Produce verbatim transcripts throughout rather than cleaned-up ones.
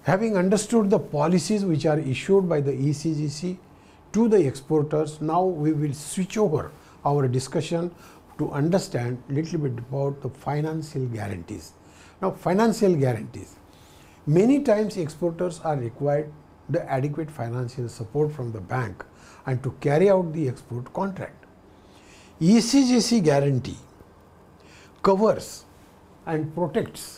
Having understood the policies which are issued by the E C G C to the exporters, now we will switch over our discussion to understand little bit about the financial guarantees. Now, financial guarantees. Many times exporters are required the adequate financial support from the bank and to carry out the export contract. E C G C guarantee covers and protects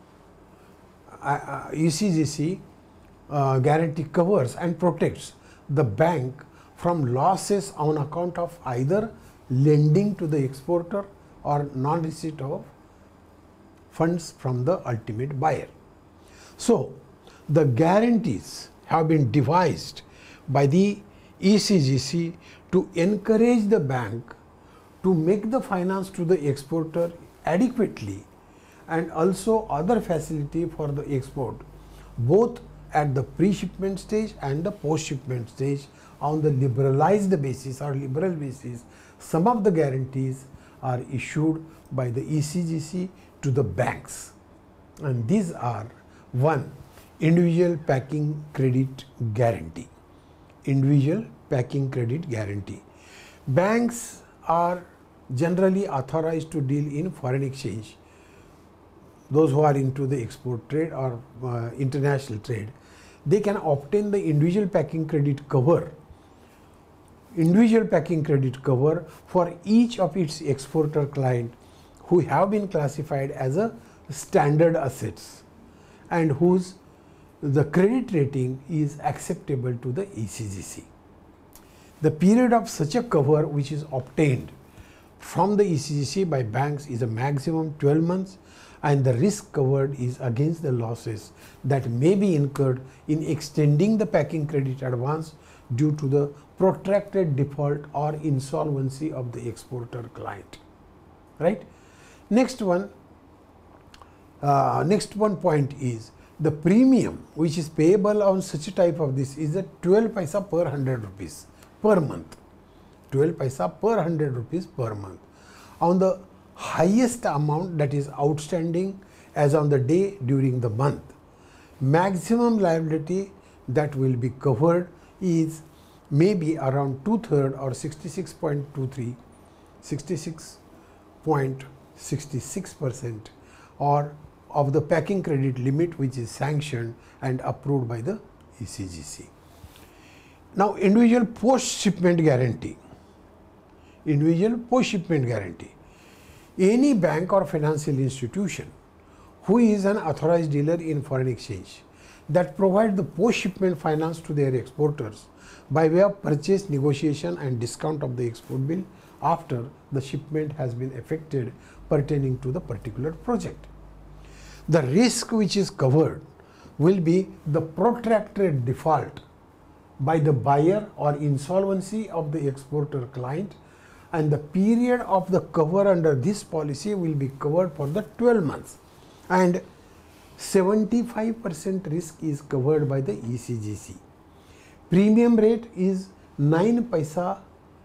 uh, E C G C uh, guarantee covers and protects the bank from losses on account of either lending to the exporter or non-receipt of funds from the ultimate buyer. So, the guarantees have been devised by the E C G C to encourage the bank to make the finance to the exporter adequately and also other facility for the export, both at the pre-shipment stage and the post-shipment stage on the liberalized basis or liberal basis. Some of the guarantees are issued by the E C G C to the banks, and these are: one, individual packing credit guarantee. Individual packing credit guarantee. Banks are generally authorized to deal in foreign exchange. Those who are into the export trade or uh, international trade, they can obtain the individual packing credit cover individual packing credit cover for each of its exporter client who have been classified as a standard assets and whose the credit rating is acceptable to the E C G C. The period of such a cover which is obtained from the E C G C by banks is a maximum twelve months, and the risk covered is against the losses that may be incurred in extending the packing credit advance due to the protracted default or insolvency of the exporter client. Right? Next one, uh, next one point is the premium which is payable on such a type of this is at twelve paisa per one hundred rupees per month. twelve paisa per one hundred rupees per month on the highest amount that is outstanding as on the day during the month. Maximum liability that will be covered is maybe around two thirds or sixty-six point two three, sixty-six point six six percent or of the packing credit limit which is sanctioned and approved by the E C G C. Now, individual post shipment guarantee. Individual post shipment guarantee. Any bank or financial institution who is an authorized dealer in foreign exchange that provide the post shipment finance to their exporters by way of purchase, negotiation and discount of the export bill after the shipment has been effected pertaining to the particular project. The risk which is covered will be the protracted default by the buyer or insolvency of the exporter client, and the period of the cover under this policy will be covered for the twelve months, and seventy-five percent risk is covered by the E C G C. Premium rate is nine paisa,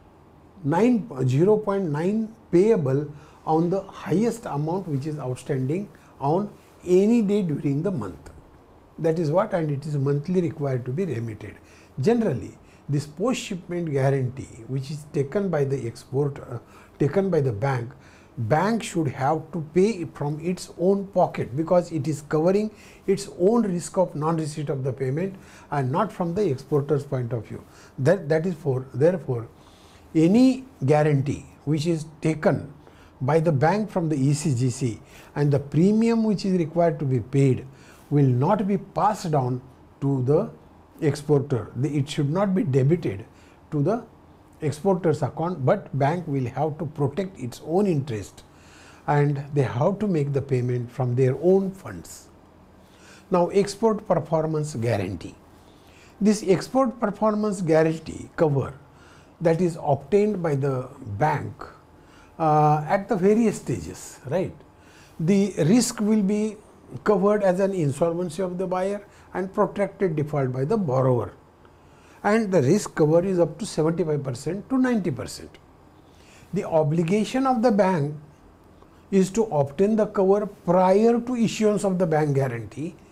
zero point nine payable on the highest amount which is outstanding on any day during the month. That is what, and it is monthly required to be remitted. Generally, this post shipment guarantee which is taken by the exporter, uh, taken by the bank, bank should have to pay from its own pocket because it is covering its own risk of non-receipt of the payment and not from the exporter's point of view. That, that is for, therefore, any guarantee which is taken by the bank from the E C G C and the premium which is required to be paid will not be passed on to the exporter. It should not be debited to the exporter's account, but bank will have to protect its own interest and they have to make the payment from their own funds. Now, export performance guarantee. This export performance guarantee cover that is obtained by the bank uh, at the various stages, right? The risk will be covered as an insolvency of the buyer and protracted default by the borrower, and the risk cover is up to seventy-five percent to ninety percent. The obligation of the bank is to obtain the cover prior to issuance of the bank guarantee,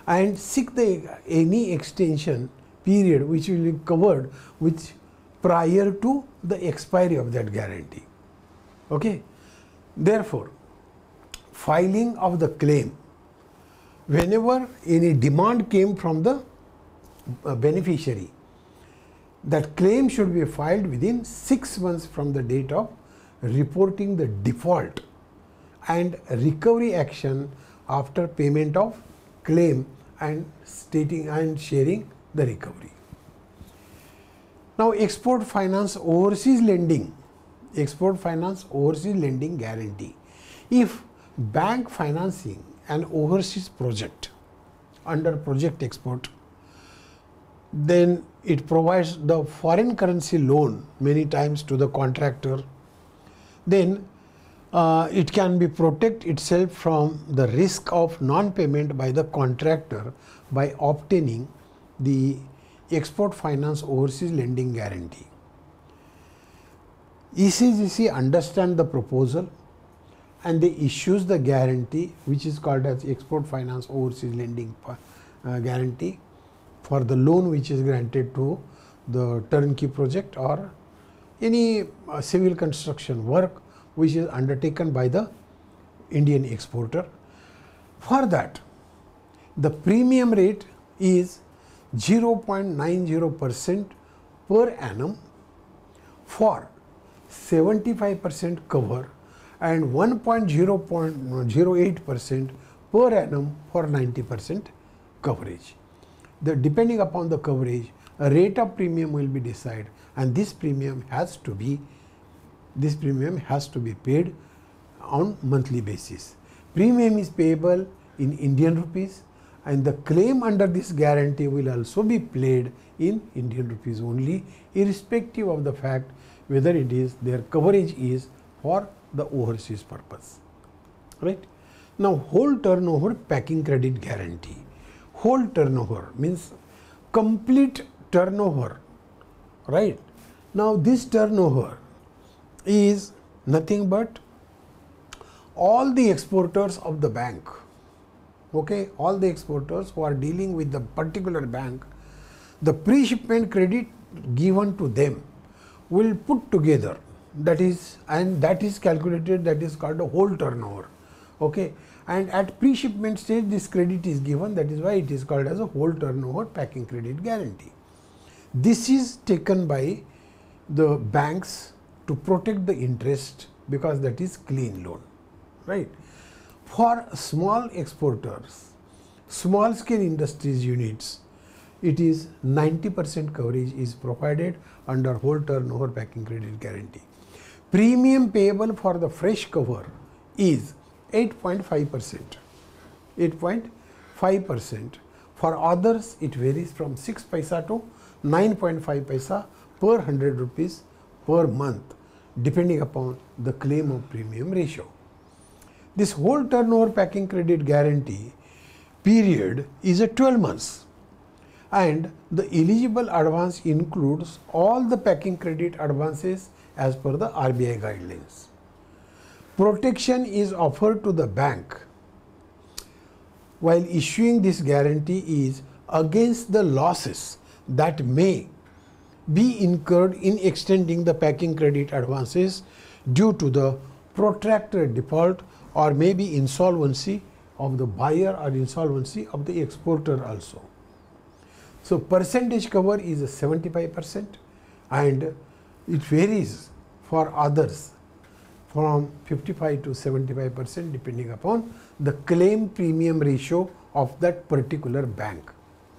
and seek the any extension period which will be covered which prior to the expiry of that guarantee. Okay. Therefore, filing of the claim, whenever any demand came from the uh, beneficiary, that claim should be filed within six months from the date of reporting the default, and recovery action after payment of claim and stating and sharing the recovery. Now, export finance overseas lending, export finance overseas lending guarantee. If bank financing an overseas project under project export, then it provides the foreign currency loan many times to the contractor, then uh, it can be protect itself from the risk of non-payment by the contractor by obtaining the export finance overseas lending guarantee. E C G C understand the proposal and they issues the guarantee, which is called as export finance overseas lending uh, guarantee for the loan which is granted to the turnkey project or any uh, civil construction work which is undertaken by the Indian exporter. For that, the premium rate is zero point nine zero percent per annum for seventy-five percent cover and one point zero eight percent per annum for ninety percent coverage. The depending upon the coverage, a rate of premium will be decided, and this premium has to be this premium has to be paid on monthly basis. Premium is payable in Indian rupees, and the claim under this guarantee will also be paid in Indian rupees only, irrespective of the fact whether it is their coverage is for the overseas purpose. Right? Now, whole turnover packing credit guarantee. Whole turnover means complete turnover. Right? Now, this turnover is nothing but all the exporters of the bank. Okay, all the exporters who are dealing with the particular bank, the pre-shipment credit given to them will put together, that is, and that is calculated, that is called a whole turnover. Okay, and at pre-shipment stage this credit is given, that is why it is called as a whole turnover packing credit guarantee. This is taken by the banks to protect the interest, because that is clean loan. Right? For small exporters, small scale industries units, it is ninety percent coverage is provided under whole turnover packing credit guarantee. Premium payable for the fresh cover is eight point five percent. eight point five percent. For others, it varies from six paisa to nine point five paisa per one hundred rupees per month, depending upon the claim of premium ratio. This whole turnover packing credit guarantee period is a twelve months, and the eligible advance includes all the packing credit advances as per the R B I guidelines. Protection is offered to the bank while issuing this guarantee is against the losses that may be incurred in extending the packing credit advances due to the protracted default or maybe insolvency of the buyer or insolvency of the exporter also. So, percentage cover is a seventy-five percent, and it varies for others from fifty-five to seventy-five percent depending upon the claim premium ratio of that particular bank.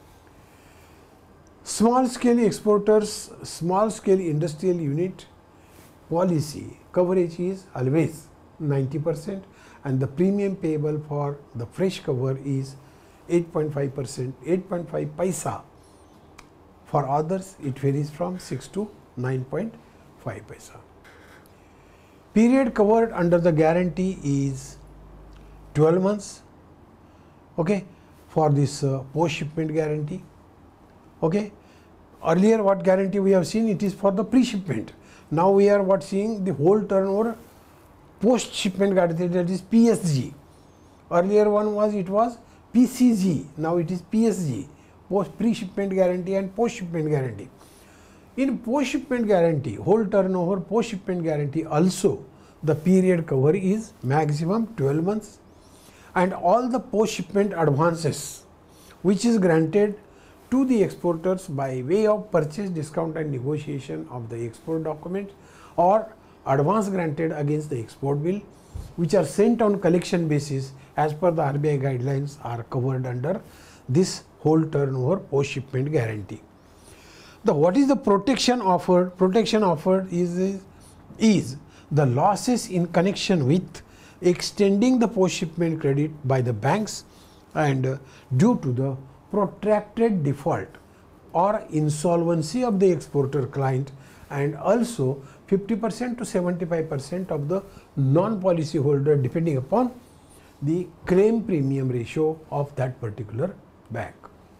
Small scale exporters, small scale industrial unit policy coverage is always ninety percent, and the premium payable for the fresh cover is eight point five percent, eight point five paisa. For others, it varies from six to nine point five paisa. Period covered under the guarantee is twelve months. Okay, for this uh, post shipment guarantee. Okay, earlier what guarantee we have seen, it is for the pre-shipment. Now we are what seeing the whole turnover post shipment guarantee, that is P S G. Earlier one was, it was P C G, now it is P S G, post pre-shipment guarantee and post-shipment guarantee. In post-shipment guarantee, whole turnover post-shipment guarantee also the period cover is maximum twelve months, and all the post-shipment advances which is granted to the exporters by way of purchase discount and negotiation of the export document or advance granted against the export bill, which are sent on collection basis as per the R B I guidelines, are covered under this whole turnover post shipment guarantee. The what is the protection offered? Protection offered is, is, is the losses in connection with extending the post shipment credit by the banks and uh, due to the protracted default or insolvency of the exporter client, and also fifty percent to seventy-five percent of the non-policy holder depending upon the claim premium ratio of that particular bank.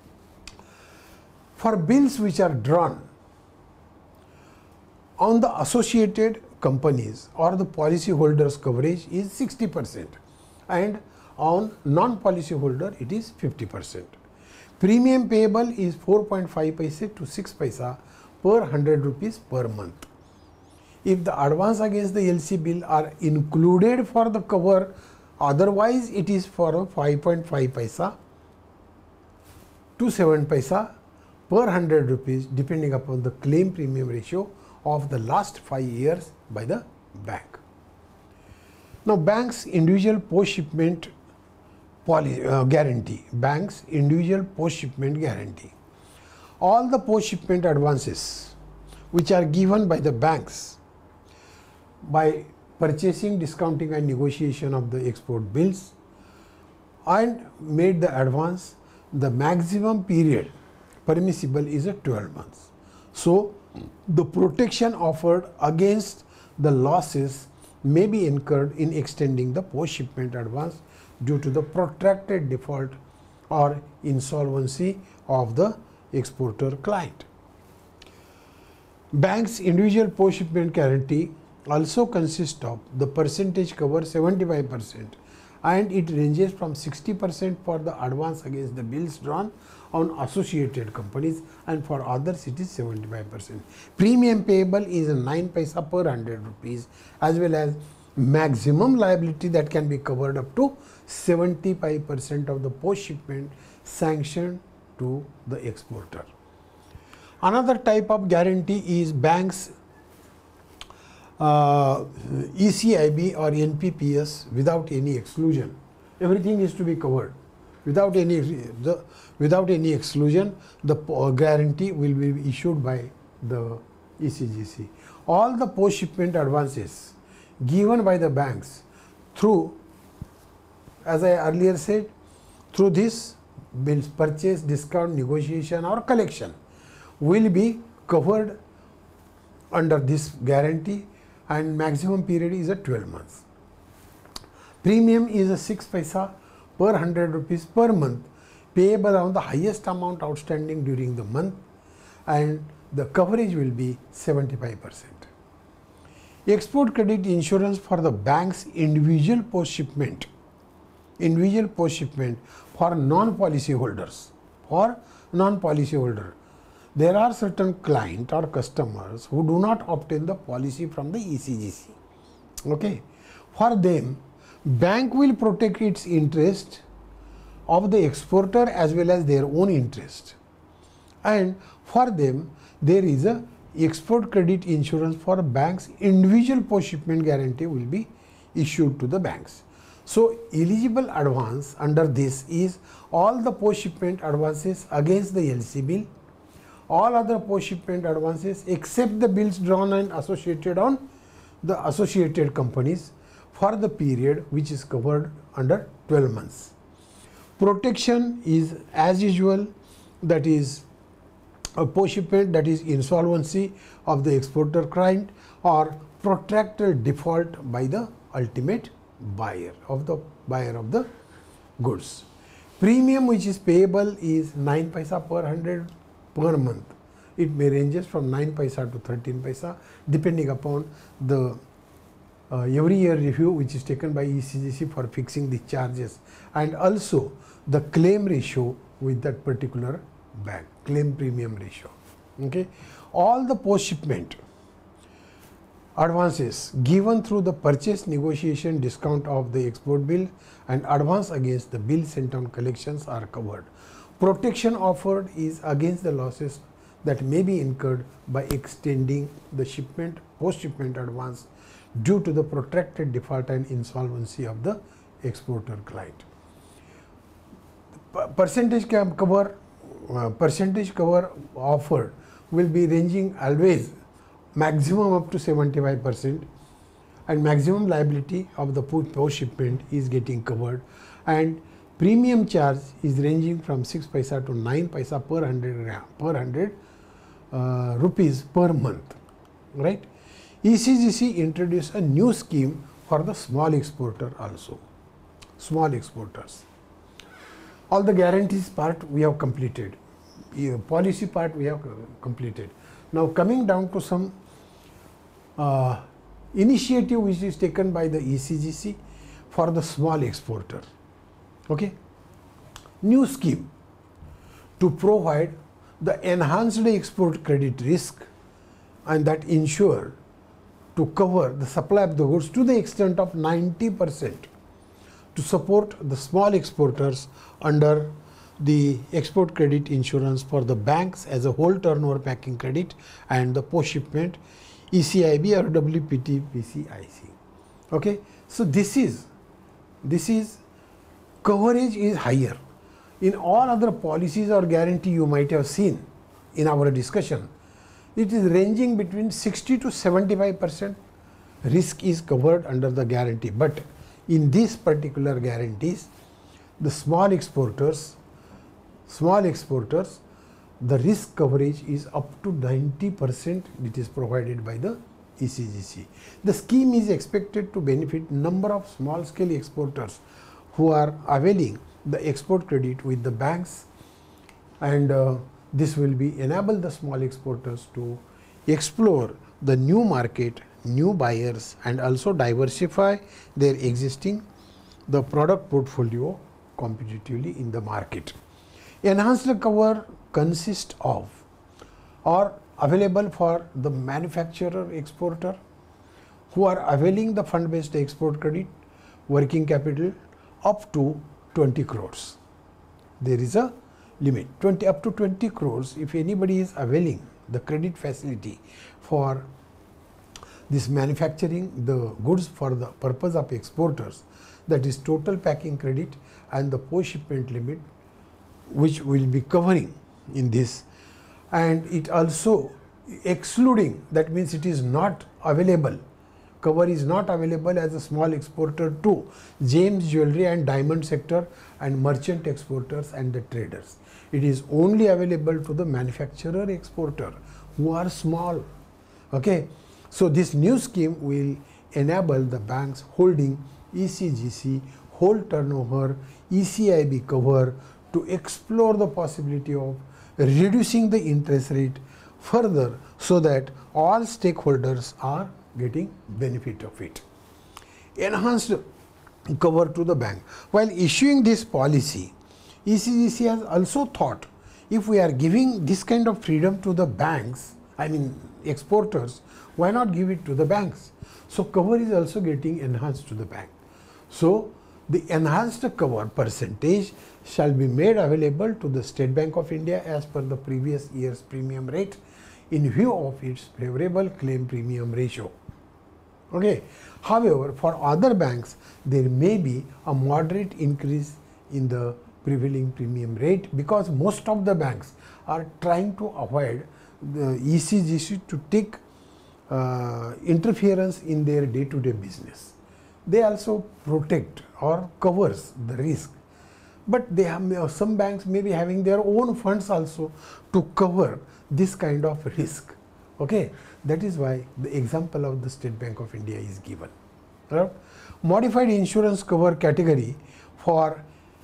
For bills which are drawn on the associated companies or the policy holders, coverage is sixty percent, and on non-policy holder it is fifty percent. Premium payable is four point five paise to six paisa per one hundred rupees per month. If the advance against the L C bill are included for the cover, otherwise it is for five point five paisa to seven paisa per one hundred rupees depending upon the claim premium ratio of the last five years by the bank. Now, banks individual post shipment Poly, uh, guarantee, banks individual post shipment guarantee. All the post shipment advances which are given by the banks by purchasing, discounting and negotiation of the export bills and made the advance, the maximum period permissible is a twelve months. So, the protection offered against the losses may be incurred in extending the post shipment advance due to the protracted default or insolvency of the exporter client. Banks individual post shipment guarantee also consists of the percentage cover seventy-five percent, and it ranges from sixty percent for the advance against the bills drawn on associated companies, and for others it is seventy-five percent. Premium payable is nine paisa per one hundred rupees, as well as maximum liability that can be covered up to seventy-five percent of the post shipment sanctioned to the exporter. Another type of guarantee is banks uh, E C I B or N P P S without any exclusion. Everything is to be covered without any the, without any exclusion. The guarantee will be issued by the E C G C. All the post shipment advances given by the banks through, as I earlier said, through this bills purchase, discount, negotiation or collection will be covered under this guarantee, and maximum period is a twelve months. Premium is a six paisa per one hundred rupees per month, payable on the highest amount outstanding during the month, and the coverage will be seventy-five percent. Export credit insurance for the bank's individual post shipment, individual post shipment for non-policy holders, for non-policy holder. There are certain client or customers who do not obtain the policy from the E C G C. Okay. For them, bank will protect its interest of the exporter as well as their own interest, and for them there is a export credit insurance for banks individual post shipment guarantee will be issued to the banks. So, eligible advance under this is all the post shipment advances against the L C bill, all other post shipment advances except the bills drawn and associated on the associated companies for the period which is covered under twelve months. Protection is as usual, that is a post shipment, that is insolvency of the exporter client or protracted default by the ultimate buyer of the buyer of the goods. Premium which is payable is nine paisa per one hundred per month. It may ranges from nine paisa to thirteen paisa depending upon the uh, every year review which is taken by E C G C for fixing the charges, and also the claim ratio with that particular bank, claim premium ratio. Okay, all the post shipment advances given through the purchase negotiation discount of the export bill and advance against the bill sent on collections are covered. Protection offered is against the losses that may be incurred by extending the shipment post shipment advance due to the protracted default and insolvency of the exporter client. Percentage cover uh, percentage cover offered will be ranging always maximum up to seventy-five percent, and maximum liability of the post shipment is getting covered, and premium charge is ranging from six paisa to nine paisa per hundred per hundred uh, rupees per month, right? E C G C introduced a new scheme for the small exporter also, small exporters. All the guarantees part we have completed, policy part we have completed. Now coming down to some uh, initiative which is taken by the E C G C for the small exporter. Okay, new scheme to provide the enhanced export credit risk, and that ensure to cover the supply of the goods to the extent of ninety percent to support the small exporters under the export credit insurance for the banks as a whole turnover packing credit and the post shipment E C I B or W P T P C I C. Okay, so this is this is coverage is higher. In all other policies or guarantee you might have seen in our discussion, it is ranging between sixty to seventy-five percent risk is covered under the guarantee, but in these particular guarantees, the small exporters small exporters the risk coverage is up to ninety percent. It is provided by the E C G C. The scheme is expected to benefit number of small scale exporters who are availing the export credit with the banks, and uh, this will be enable the small exporters to explore the new market, new buyers, and also diversify their existing the product portfolio competitively in the market. Enhanced cover consists of or available for the manufacturer exporter who are availing the fund based export credit working capital up to twenty crores. There is a limit twenty up to twenty crores. If anybody is availing the credit facility for this manufacturing the goods for the purpose of exporters, that is total packing credit and the post shipment limit which will be covering in this, and it also excluding, that means it is not available, cover is not available as a small exporter to gems, jewelry and diamond sector and merchant exporters and the traders. It is only available to the manufacturer exporter who are small. Okay, so this new scheme will enable the banks holding E C G C whole turnover E C I B cover to explore the possibility of reducing the interest rate further so that all stakeholders are getting benefit of it. Enhanced cover to the bank. While issuing this policy, E C G C has also thought, if we are giving this kind of freedom to the banks, I mean exporters, why not give it to the banks? So cover is also getting enhanced to the bank. So the enhanced cover percentage shall be made available to the State Bank of India as per the previous year's premium rate in view of its favorable claim premium ratio. Okay. However, for other banks there may be a moderate increase in the prevailing premium rate because most of the banks are trying to avoid the E C G C to take uh, interference in their day-to-day business. They also protect or covers the risk, but they have some banks may be having their own funds also to cover this kind of risk. Okay, that is why the example of the State Bank of India is given. Right? Modified insurance cover category for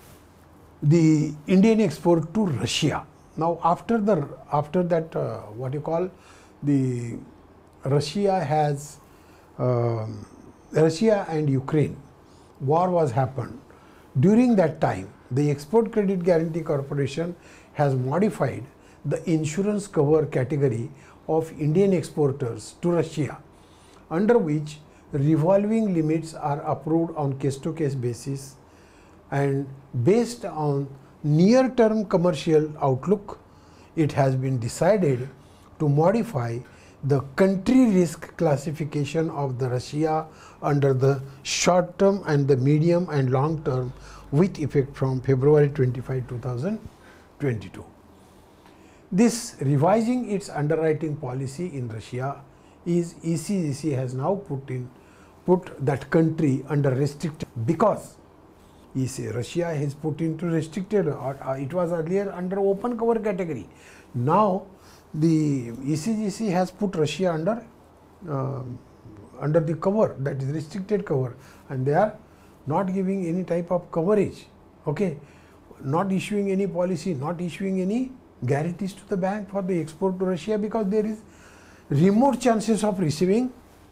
the Indian export to Russia. Now after the after that uh, what you call the Russia has um, Russia and Ukraine war was happened. During that time, the Export Credit Guarantee Corporation has modified the insurance cover category of Indian exporters to Russia, under which revolving limits are approved on case-to-case basis, and based on near-term commercial outlook, it has been decided to modify the country risk classification of the Russia under the short term and the medium and long term with effect from February twenty-fifth two thousand twenty-two. This revising its underwriting policy in Russia is E C G C has now put in put that country under restricted, because E C Russia has put into restricted, or uh, it was earlier under open cover category. Now the E C G C has put Russia under uh, under the cover, that is restricted cover, and they are not giving any type of coverage, okay, not issuing any policy, not issuing any guarantees to the bank for the export to Russia, because there is remote chances of receiving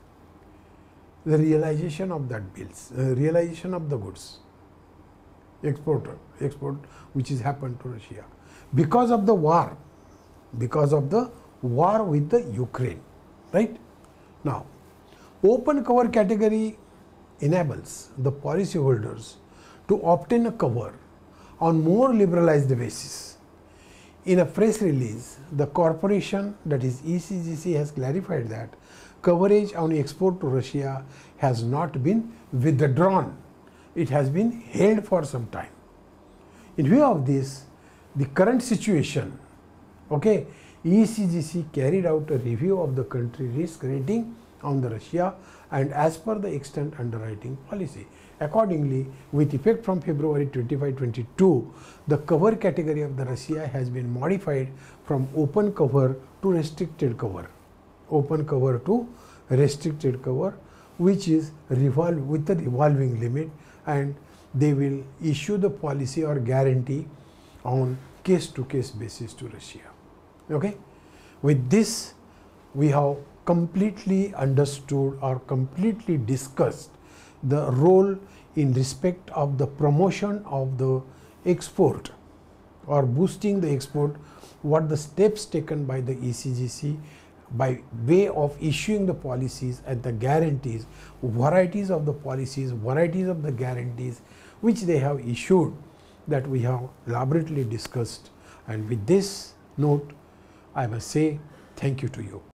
the realization of that bills, uh, realization of the goods, exporter, export which is happened to Russia because of the war, because of the war with the Ukraine, right? Now, open cover category enables the policyholders to obtain a cover on more liberalized basis. In a press release, the corporation, that is E C G C, has clarified that coverage on export to Russia has not been withdrawn. It has been held for some time. In view of this, the current situation, okay, E C G C carried out a review of the country risk rating on the Russia, and as per the extant underwriting policy. Accordingly, with effect from February twenty-fifth twenty-two, the cover category of the Russia has been modified from open cover to restricted cover, open cover to restricted cover, which is revolve with the revolving limit, and they will issue the policy or guarantee on case-to-case basis to Russia. Okay? With this, we have completely understood or completely discussed the role in respect of the promotion of the export or boosting the export, what the steps taken by the E C G C by way of issuing the policies and the guarantees, varieties of the policies, varieties of the guarantees which they have issued, that we have elaborately discussed. And with this note, I must say thank you to you.